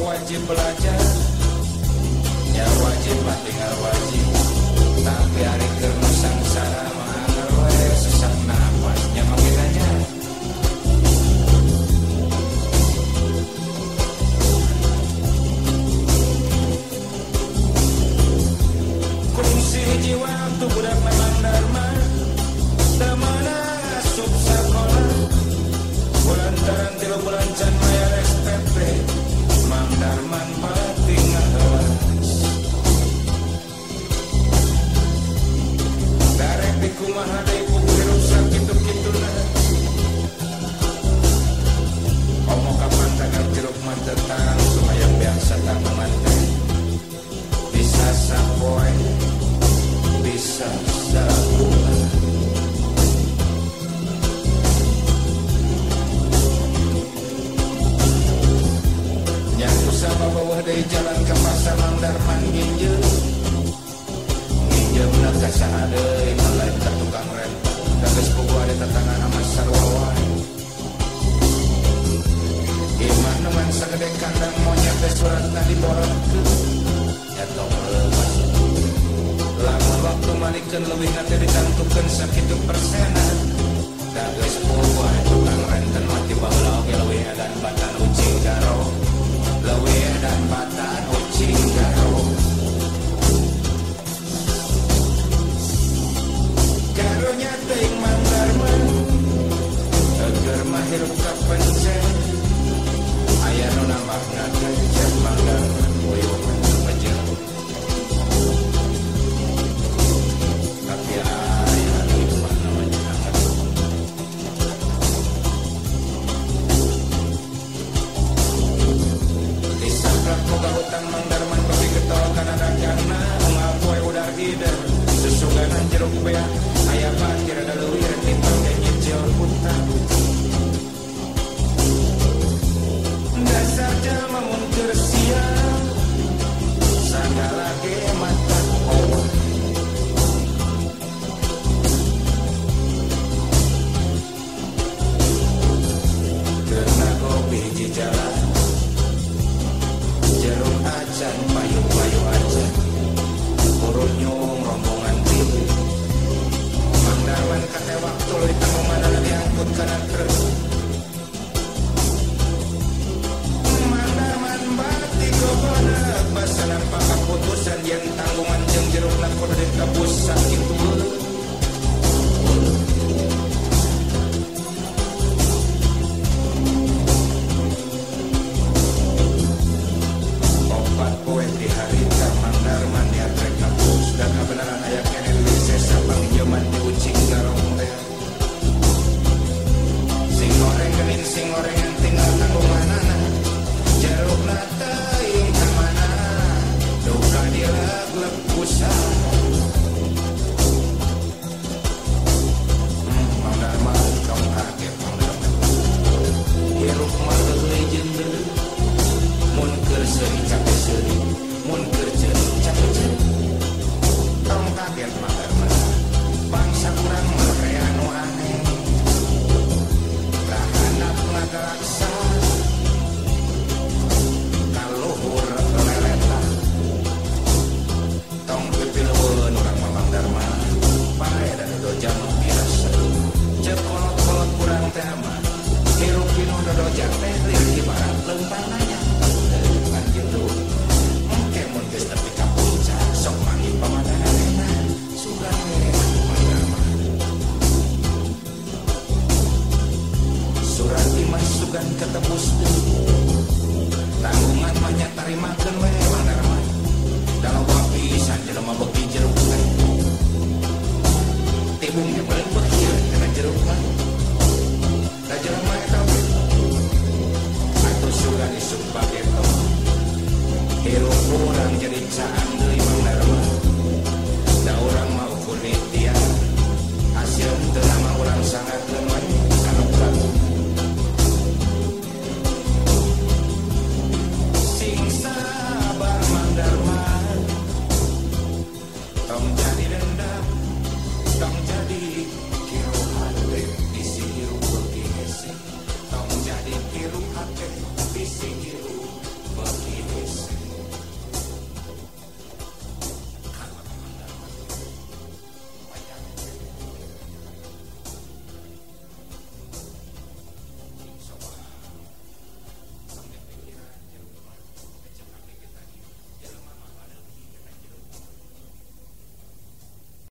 wajib belajar, ya wajib mah tinggal wajib. Tapi hari keur sangsara mah anggar we sesak napas nya makin aja. Kungsi jiwa tuh budak memang dharma, temana asup sakola. Bulantaran 3 bulan can bayar SPP, Mang Darman pati ngahelas. Darek di kumaha deui pugu hirup sakitu-kituna. Omo kapan tagal jeruk mantetan supaya biasa tanggungan teh. Bisa sapoe, bisa sabulan. Sama bawah dari jalan ke pasar Mang Darman nginjem nak sahadeui mulai ka tukang renta da geus pugu ada tetangana mas sarwawan. Imah neman sagede kandang monyet teh suratna diborotkeun eta leumas. Lamun waktu malikeun leuwihna teh ditantukeun sakitu persenan da geus pugu ada tukang renta mati baheula oge leuwih edan batan ucing garo. Leuwih dan batan ucing garo. Garonya teuing Mang Darman eger mah hirup kapencet. Aya nu nambahna teh Mang Darman boyongan pejel. Tapi aya nu mah namanya angkat. Boga hutang Mang Darman bagi getol kana daganna ngapoe udar hider susuganan jeruk bea aya parkir ada leuwih timpang ge nyicil hutang. Dasar jalma mun keur sial sagala ge mata owan. Keuna kopi hiji jalan jeruk acan, payu-payu acan, urut nyung rombongan tilu. Mang Darman kate waktu leuwih tanggungan diangkut kana truk. Mang Darman bati gobona basa nampak kaputusan yen tanggungan jeung jerukna kudu ditebus sakitu. Tanggungan banyak tarimakeun we Mang Darman. Da loba pisan jelema beuki jeruk teh. Tibung ge paling beuki kana jeruk mah. Da jelema eta we. Atuh sugan isuk pageto. Hirup urang jadi caan